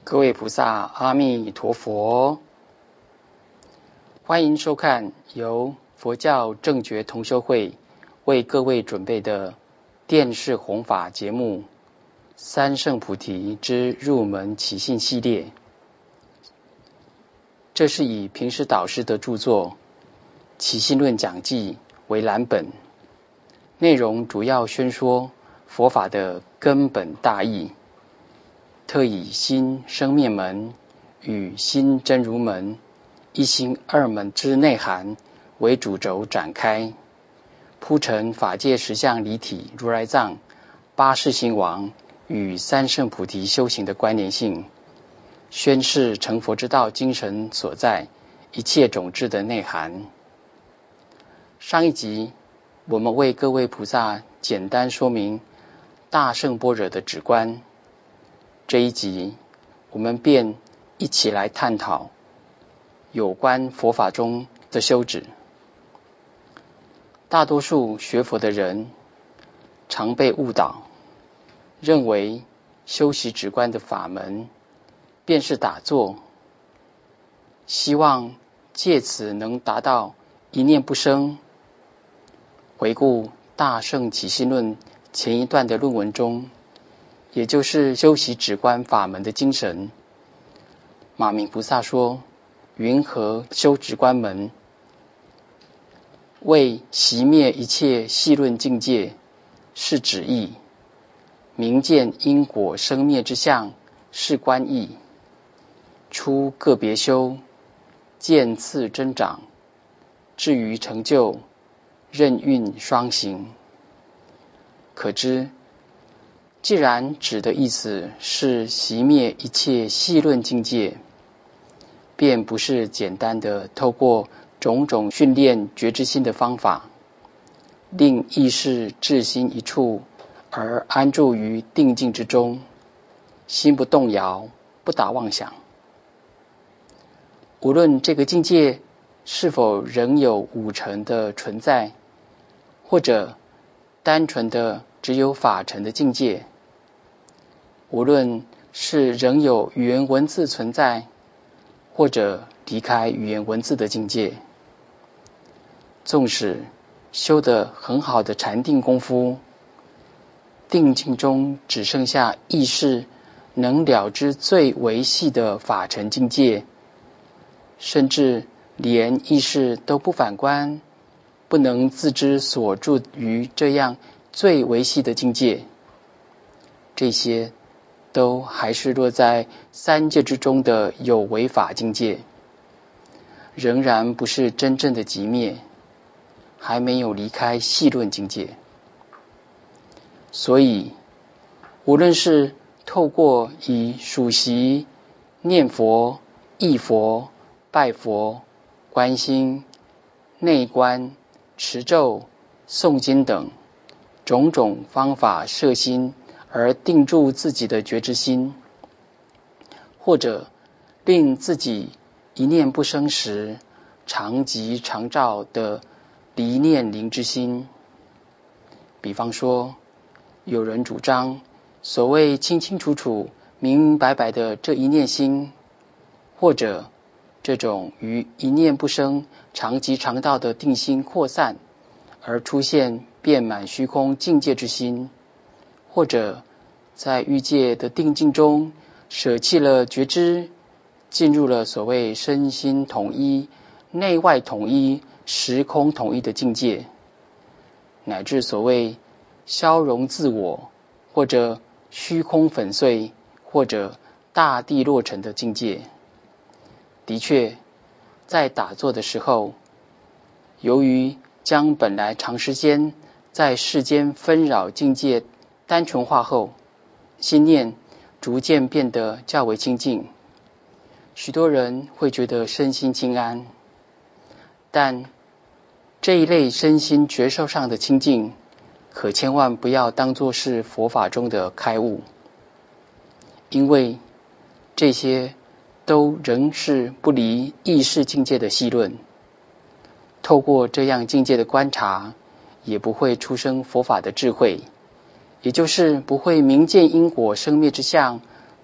各位菩萨，阿弥陀佛！欢迎收看由佛教正觉同修会为各位准备的电视弘法节目《三圣菩提之入门起信系列》。这是以平时导师的著作《起信论讲记》为蓝本，内容主要宣说佛法的根本大义，特以心生灭门与心真如门一心二门之内涵为主轴展开，铺陈法界实相离体如来藏、八世心王与三圣菩提修行的关联性，宣示成佛之道精神所在一切种智的内涵。上一集我们为各位菩萨简单说明大圣般若的止观，这一集我们便一起来探讨有关佛法中的修止。大多数学佛的人常被误导，认为修习止观的法门便是打坐，希望借此能达到一念不生。回顾大圣起信论前一段的论文中，也就是修习止观法门的精神，马明菩萨说，云何修止观门？为熄灭一切细论境界是止意，明见因果生灭之相是观意，出个别修，渐次增长，至于成就，任运双行。可知既然止的意思是熄灭一切细论境界，便不是简单的透过种种训练觉知心的方法，令意识至心一处而安住于定境之中，心不动摇，不打妄想。无论这个境界是否仍有五尘的存在，或者单纯的只有法尘的境界，无论是仍有语言文字存在，或者离开语言文字的境界，纵使修得很好的禅定功夫，定境中只剩下意识能了知最微细的法尘境界，甚至连意识都不反观，不能自知所住于这样最微细的境界，这些都还是落在三界之中的有为法境界，仍然不是真正的寂灭，还没有离开细论境界。所以无论是透过以数息、念佛、忆佛、拜佛、观心、内观、持咒、诵经等种种方法摄心而定住自己的觉知心，或者令自己一念不生时常寂常照的离念灵之心。比方说，有人主张所谓清清楚楚明明白白的这一念心，或者这种于一念不生常寂常照的定心扩散而出现遍满虚空境界之心，或者在欲界的定境中舍弃了觉知，进入了所谓身心统一、内外统一、时空统一的境界，乃至所谓消融自我，或者虚空粉碎，或者大地落成的境界。的确，在打坐的时候，由于将本来长时间在世间纷扰境界单纯化后，心念逐渐变得较为清净，许多人会觉得身心清安。但这一类身心觉受上的清净，可千万不要当作是佛法中的开悟，因为这些都仍是不离意识境界的细论，透过这样境界的观察，也不会出生佛法的智慧，也就是不会明见因果生灭之相，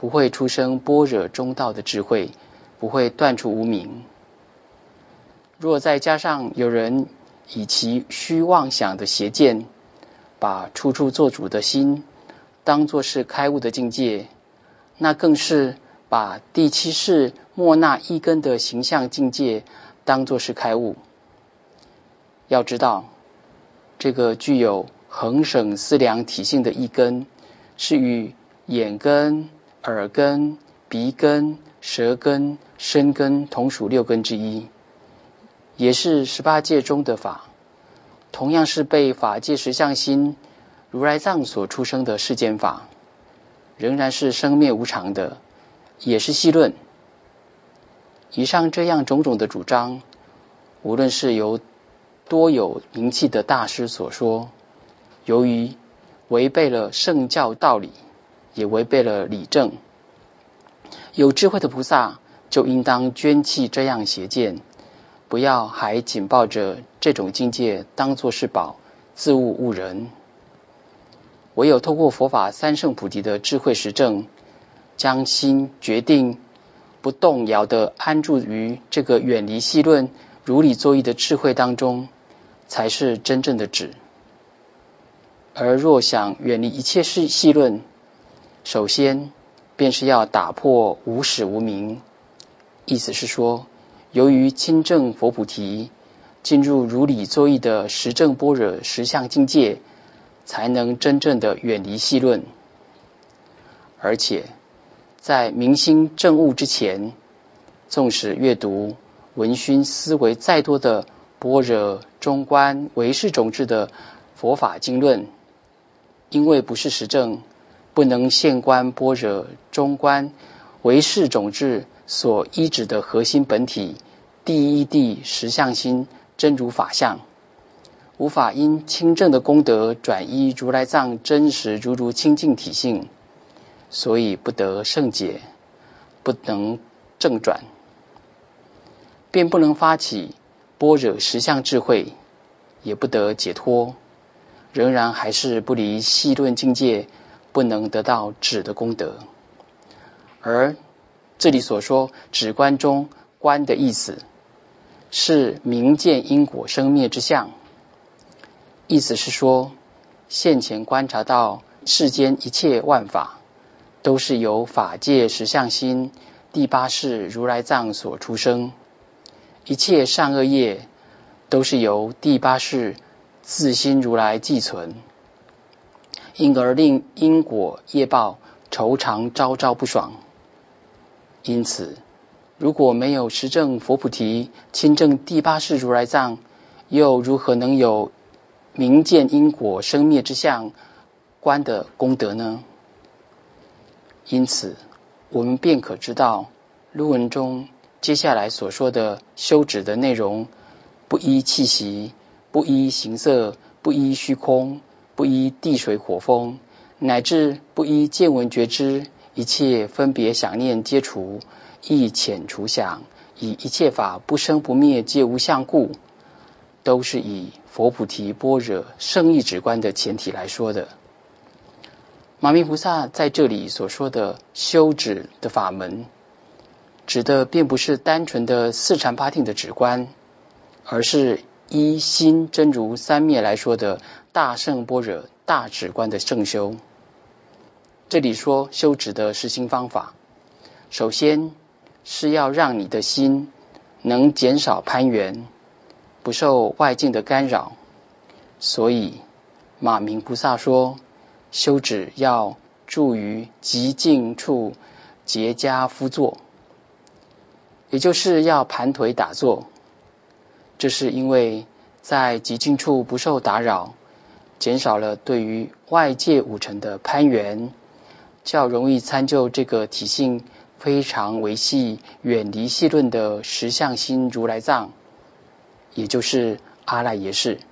不会出生般若中道的智慧，不会断除无明。若再加上有人以其虚妄想的邪见，把处处做主的心当作是开悟的境界，那更是把第七世莫那一根的形象境界当作是开悟。要知道，这个具有恒省思量体性的一根，是与眼根、耳根、鼻根、舌根、身根同属六根之一，也是18界中的法，同样是被法界实相心如来藏所出生的世间法，仍然是生灭无常的，也是细论。以上这样种种的主张，无论是由多有名气的大师所说，由于违背了圣教道理，也违背了理正，有智慧的菩萨就应当捐弃这样邪见，不要还紧抱着这种境界当作是宝，自误误人。唯有透过佛法三圣菩提的智慧实证，将心决定不动摇地安住于这个远离细论如理作意的智慧当中，才是真正的止。而若想远离一切细论，首先便是要打破无始无明。意思是说，由于亲证佛菩提，进入如理作意的实证般若实相境界，才能真正的远离细论。而且在明心证悟之前，纵使阅读闻熏思维再多的般若中观唯识种智的佛法经论，因为不是实证，不能现观般若中观唯识种智所依止的核心本体第一谛实相心真如法相，无法因清正的功德转依如来藏真实如如清净体性，所以不得圣解，不能正转，便不能发起般若实相智慧，也不得解脱，仍然还是不离细论境界，不能得到止的功德。而这里所说止观中观的意思，是明见因果生灭之相，意思是说，现前观察到世间一切万法，都是由法界实相心第八世如来藏所出生，一切善恶业都是由第八世自心如来寄存，因而令因果业报愁肠朝朝不爽。因此，如果没有实证佛菩提亲证第八世如来藏，又如何能有明见因果生灭之相观的功德呢？因此，我们便可知道论文中接下来所说的修止的内容，不依气息，不依形色，不依虚空，不依地水火风，乃至不依见闻觉知，一切分别想念皆除，亦遣除想，以一切法不生不灭皆无相故，都是以佛菩提般若圣义止观的前提来说的。马明菩萨在这里所说的修止的法门，指的并不是单纯的四禅八定的止观，而是依心真如三灭来说的大圣般若大止观的正修。这里说修止的实行方法，首先是要让你的心能减少攀缘，不受外境的干扰。所以马明菩萨说，修止要住于极静处结跏趺坐，也就是要盘腿打坐。这是因为在极静处不受打扰，减少了对于外界五尘的攀缘，较容易参就这个体性非常维系远离细论的实相心如来藏，也就是阿赖耶识。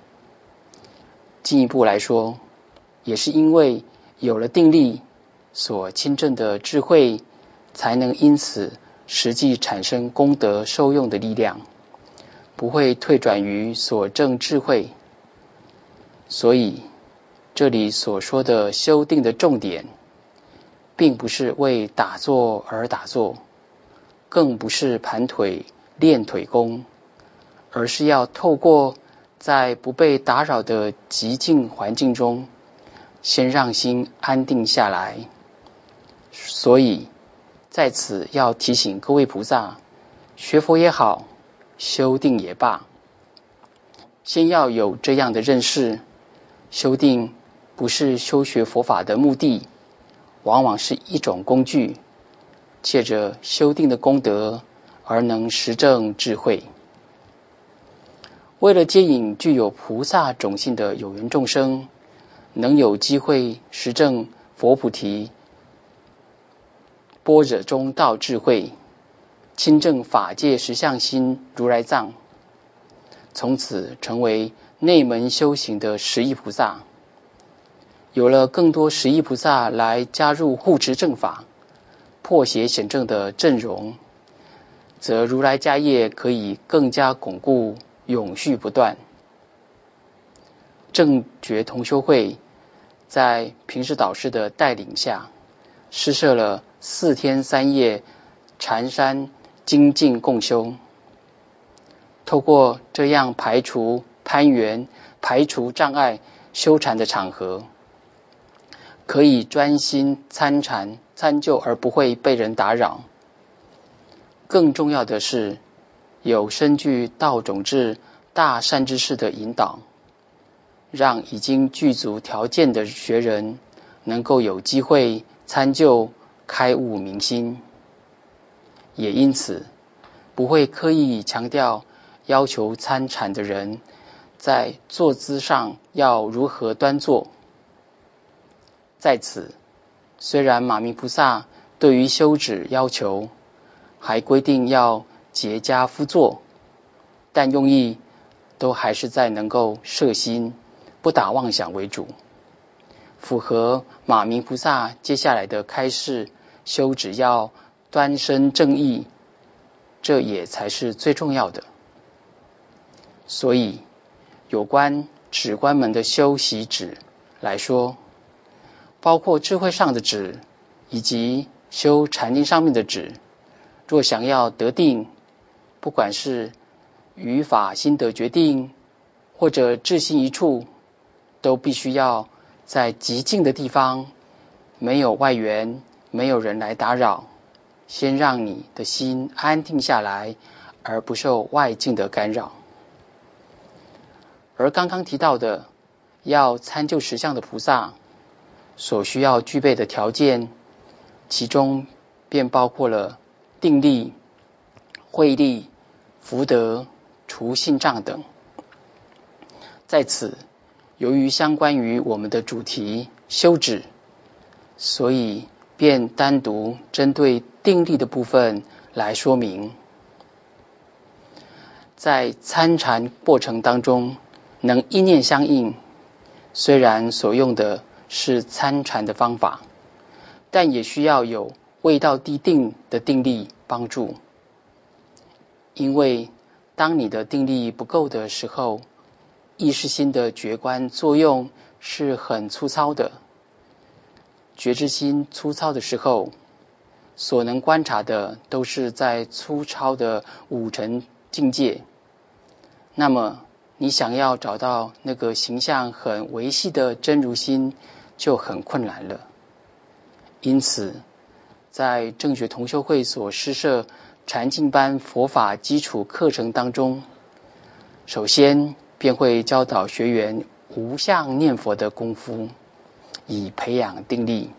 进一步来说，也是因为有了定力所亲证的智慧，才能因此实际产生功德受用的力量，不会退转于所证智慧。所以这里所说的修定的重点， 并不是为打坐而打坐，更不是盘腿练腿功，而是要透过在不被打扰的寂静环境中，先让心安定下来。所以在此要提醒各位菩萨，学佛也好，修定也罢，先要有这样的认识，修定不是修学佛法的目的，往往是一种工具，借着修定的功德而能实证智慧。为了接引具有菩萨种性的有缘众生，能有机会实证佛菩提般若中道智慧，亲证法界实相心如来藏，从此成为内门修行的十亿菩萨。有了更多十亿菩萨来加入护持正法、破邪显正的阵容，则如来家业可以更加巩固，永续不断。正觉同修会在平时导师的带领下，施设了4天3夜禅山精进共修，透过这样排除攀缘、排除障碍修禅的场合，可以专心参禅参究而不会被人打扰。更重要的是，有深具道种智大善知识的引导，让已经具足条件的学人能够有机会参究开悟明心。也因此不会刻意强调要求参禅的人在坐姿上要如何端坐。在此，虽然马明菩萨对于修止要求还规定要结跏趺坐，但用意都还是在能够摄心不打妄想为主，符合马明菩萨接下来的开示，修止要端身正义，这也才是最重要的。所以有关止观门的修习止来说，包括智慧上的止以及修禅定上面的止，若想要得定，不管是语法心得决定或者志心一处，都必须要在极静的地方，没有外缘，没有人来打扰，先让你的心安定下来，而不受外境的干扰。而刚刚提到的要参究实相的菩萨所需要具备的条件，其中便包括了定力、慧力、福德、除性障等。在此，由于相关于我们的主题修止，所以便单独针对定力的部分来说明。在参禅过程当中，能一念相应，虽然所用的是参禅的方法，但也需要有未到地定的定力帮助。因为当你的定力不够的时候，意识心的觉观作用是很粗糙的。觉知心粗糙的时候，所能观察的都是在粗糙的五尘境界，那么你想要找到那个形象很微细的真如心就很困难了。因此在正觉同修会所施设禅净班佛法基础课程当中，首先便会教导学员无相念佛的功夫，以培养定力。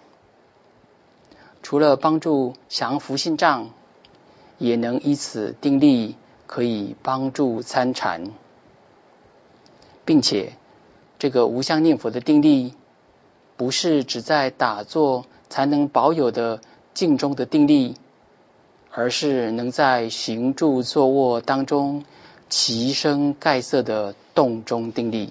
除了帮助降伏性障，也能以此定力可以帮助参禅，并且这个无相念佛的定力不是只在打坐才能保有的静中的定力，而是能在行住坐卧当中齐声盖色的动中定力。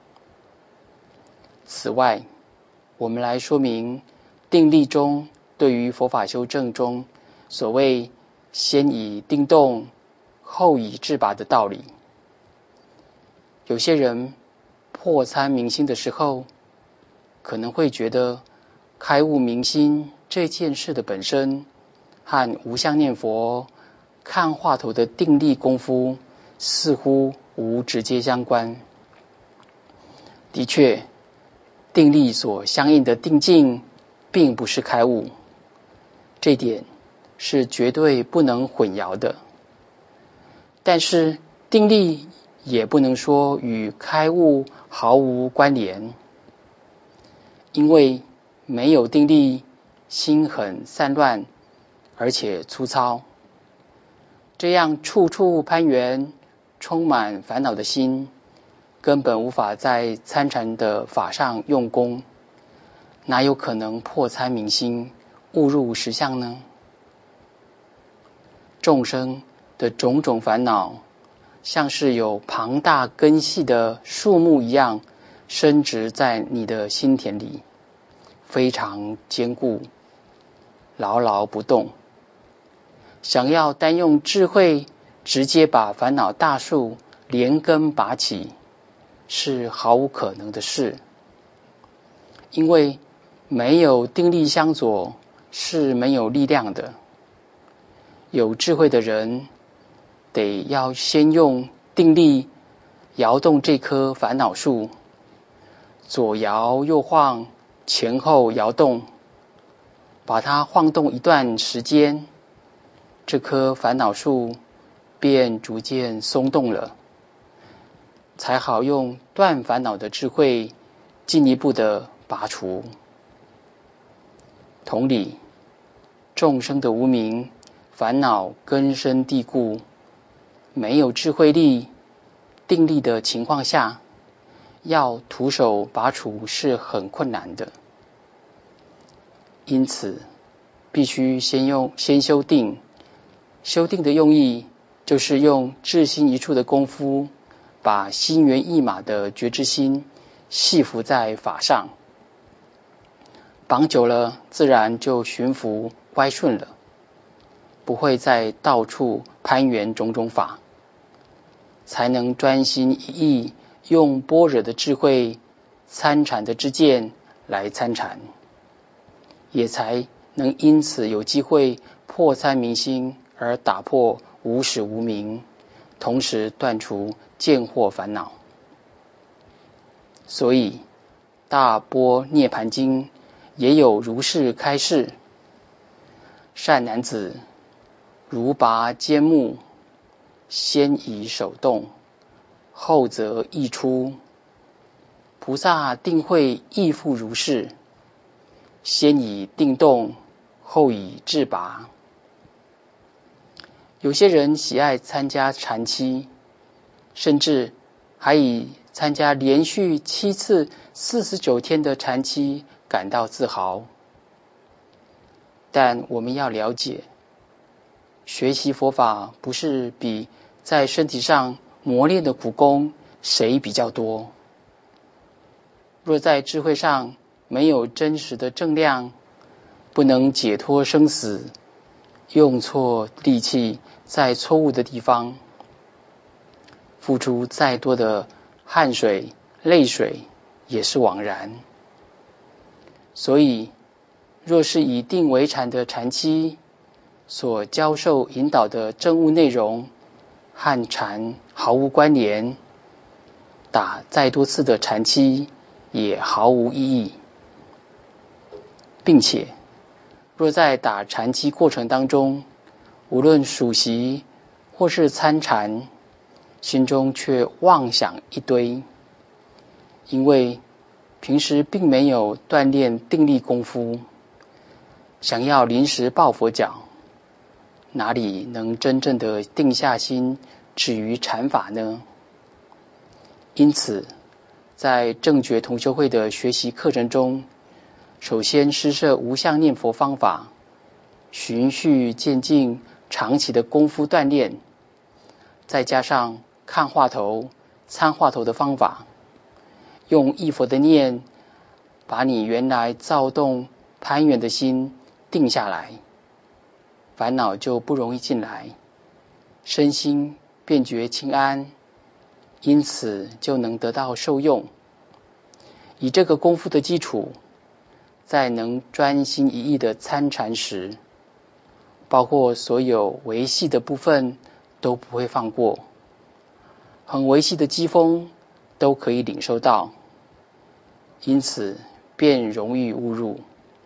此外，我们来说明定力中对于佛法修正中所谓先以定动后以智拔的道理。有些人破参明心的时候，可能会觉得开悟明心这件事的本身和无相念佛看话头的定力功夫似乎无直接相关。的确，定力所相应的定境并不是开悟，这点是绝对不能混淆的。但是定力也不能说与开悟毫无关联，因为没有定力，心很散乱，而且粗糙。这样处处攀缘、充满烦恼的心，根本无法在参禅的法上用功，哪有可能破参明心，悟入实相呢？众生的种种烦恼，像是有庞大根系的树木一样，深植在你的心田里，非常坚固，牢牢不动。想要单用智慧直接把烦恼大树连根拔起，是毫无可能的事。因为没有定力相佐，是没有力量的。有智慧的人得要先用定力摇动这棵烦恼树，左摇右晃，前后摇动，把它晃动一段时间，这棵烦恼树便逐渐松动了，才好用断烦恼的智慧进一步的拔除。同理，众生的无明烦恼根深蒂固，没有智慧力、定力的情况下，要徒手拔除是很困难的。因此，必须先修定。修定的用意，就是用至心一处的功夫，把心猿意马的觉知心系服在法上，绑久了，自然就驯服乖顺了，不会再到处攀缘种种法，才能专心一意用般若的智慧、参禅的知见来参禅，也才能因此有机会破参明心，而打破无始无明，同时断除见惑烦恼。所以大般涅盘经也有如是开示：善男子，如拔坚木，先以手动，后则意出。菩萨定慧亦复如是，先以定动，后以智拔。有些人喜爱参加禅期，甚至还以参加连续7次49天的禅期感到自豪。但我们要了解，学习佛法不是比在身体上磨练的苦功谁比较多。若在智慧上没有真实的正量，不能解脱生死，用错力气在错误的地方，付出再多的汗水、泪水也是枉然。所以，若是以定为禅的禅期，所教授引导的证悟内容和禅毫无关联，打再多次的禅期也毫无意义。并且，若在打禅期过程当中，无论数息或是参禅，心中却妄想一堆，因为平时并没有锻炼定力功夫，想要临时抱佛脚，哪里能真正的定下心止于禅法呢？因此，在正觉同修会的学习课程中，首先施设无相念佛方法，循序渐进长期的功夫锻炼，再加上看话头、参话头的方法，用忆佛的念把你原来躁动攀缘的心定下来，烦恼就不容易进来，身心便觉清安，因此就能得到受用。以这个功夫的基础， 在能专心一意的参禅时，包括所有维系的部分都不会放过，很维系的机锋都可以领受到，因此便容易误入。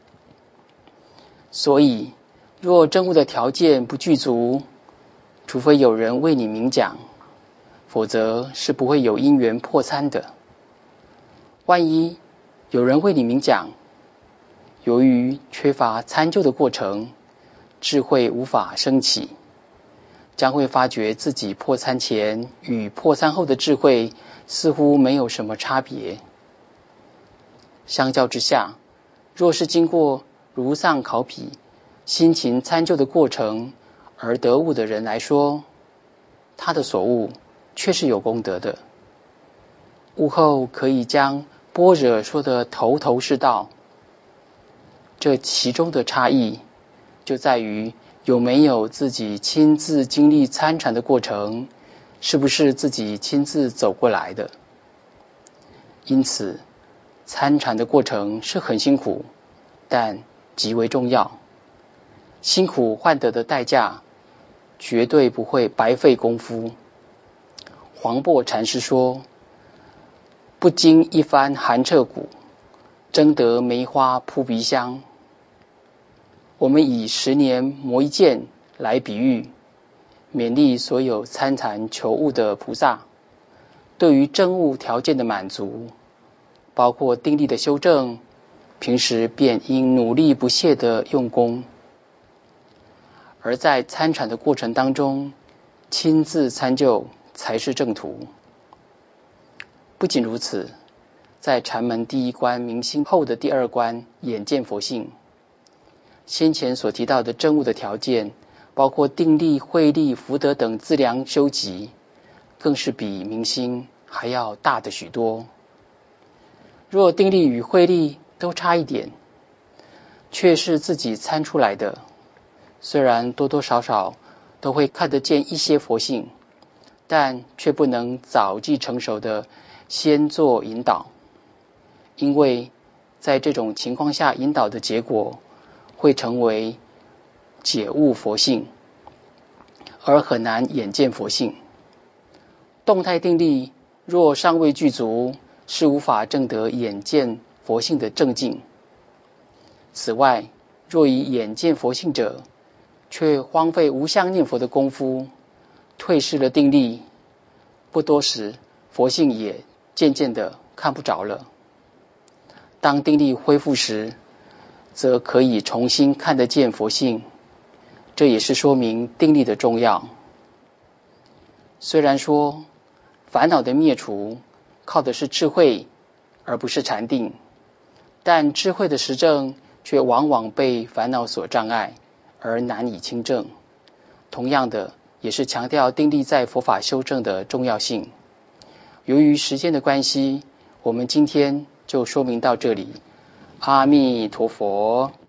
所以若证悟的条件不具足，除非有人为你明讲，否则是不会有因缘破参的。万一有人为你明讲，由于缺乏参究的过程，智慧无法升起，将会发觉自己破参前与破参后的智慧似乎没有什么差别。相较之下，若是经过如丧考妣、辛勤参究的过程而得悟的人来说，他的所悟却是有功德的。悟后可以将般若说得头头是道，这其中的差异就在于有没有自己亲自经历参禅的过程，是不是自己亲自走过来的。因此参禅的过程是很辛苦，但极为重要，辛苦换得的代价绝对不会白费功夫。黄檗禅师说，不经一番寒彻骨，争得梅花扑鼻香。我们以10年磨一剑来比喻，勉励所有参禅求悟的菩萨，对于证悟条件的满足，包括定力的修正，平时便应努力不懈的用功。而在参禅的过程当中，亲自参究才是正途。不仅如此，在禅门第一关明心后的第2关眼见佛性，先前所提到的证悟的条件，包括定力、慧力、福德等资粮修集，更是比明心还要大的许多。若定力与慧力都差一点，却是自己参出来的，虽然多多少少都会看得见一些佛性，但却不能早即成熟的先做引导，因为在这种情况下引导的结果会成为解悟佛性，而很难眼见佛性。动态定力若尚未具足，是无法证得眼见佛性的正境。此外，若以眼见佛性者，却荒废无相念佛的功夫，退失了定力，不多时佛性也渐渐的看不着了。当定力恢复时，则可以重新看得见佛性，这也是说明定力的重要。虽然说烦恼的灭除靠的是智慧，而不是禅定，但智慧的实证却往往被烦恼所障碍，而难以亲证。同样的，也是强调定力在佛法修正的重要性。由于时间的关系，我们今天就说明到这里。阿弥陀佛。